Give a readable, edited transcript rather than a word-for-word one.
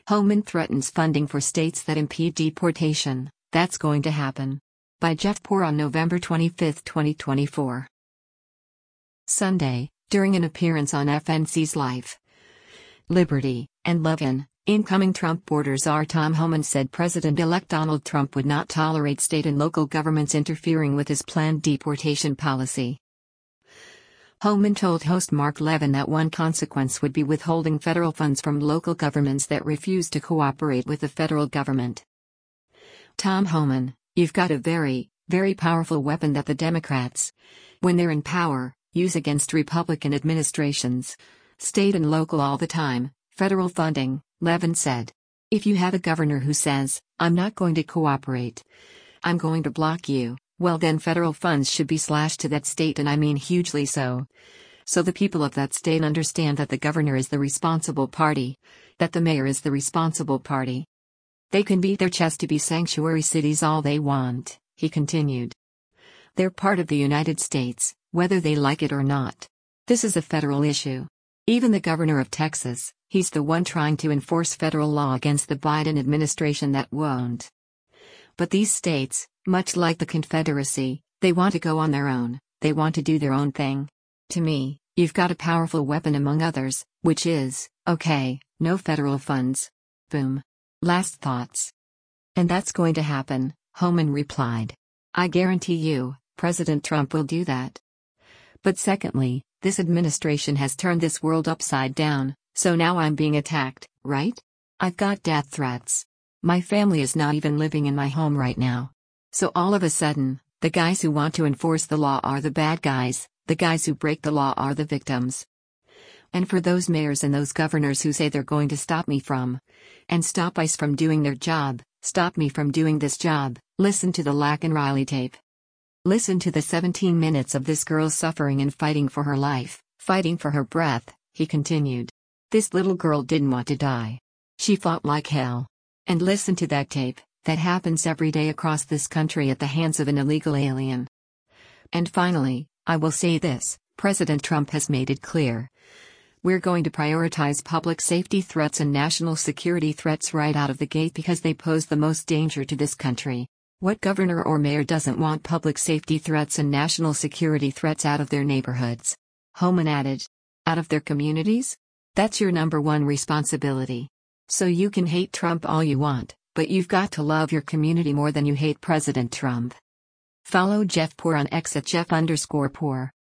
Homan threatens funding for states that impede deportation. That's going to happen. By Jeff Poor on November 25, 2024. Sunday, during an appearance on FNC's Life, Liberty, and Levin, incoming Trump border czar Tom Homan said President-elect Donald Trump would not tolerate state and local governments interfering with his planned deportation policy. Homan told host Mark Levin that one consequence would be withholding federal funds from local governments that refuse to cooperate with the federal government. Tom Homan, you've got a very, very powerful weapon that the Democrats, when they're in power, use against Republican administrations. State and local all the time, federal funding, Levin said. If you have a governor who says, I'm not going to cooperate, I'm going to block you, well then federal funds should be slashed to that state, and I mean hugely so. So the people of that state understand that the governor is the responsible party, that the mayor is the responsible party. They can beat their chest to be sanctuary cities all they want, he continued. They're part of the United States, whether they like it or not. This is a federal issue. Even the governor of Texas, he's the one trying to enforce federal law against the Biden administration that won't. But these states, much like the Confederacy, they want to go on their own, they want to do their own thing. To me, you've got a powerful weapon among others, which is, okay, no federal funds. Boom. Last thoughts. And that's going to happen, Homan replied. I guarantee you, President Trump will do that. But secondly, this administration has turned this world upside down, so now I'm being attacked, right? I've got death threats. My family is not even living in my home right now. So all of a sudden, the guys who want to enforce the law are the bad guys, the guys who break the law are the victims. And for those mayors and those governors who say they're going to stop me from, and stop ICE from doing their job, stop me from doing this job, listen to the Lack and Riley tape. Listen to the 17 minutes of this girl suffering and fighting for her life, fighting for her breath, he continued. This little girl didn't want to die. She fought like hell. And listen to that tape, that happens every day across this country at the hands of an illegal alien. And finally, I will say this, President Trump has made it clear. We're going to prioritize public safety threats and national security threats right out of the gate because they pose the most danger to this country. What governor or mayor doesn't want public safety threats and national security threats out of their neighborhoods? Homan added. Out of their communities? That's your number one responsibility. So you can hate Trump all you want, but you've got to love your community more than you hate President Trump. Follow Jeff Poor on X at Jeff_Poor.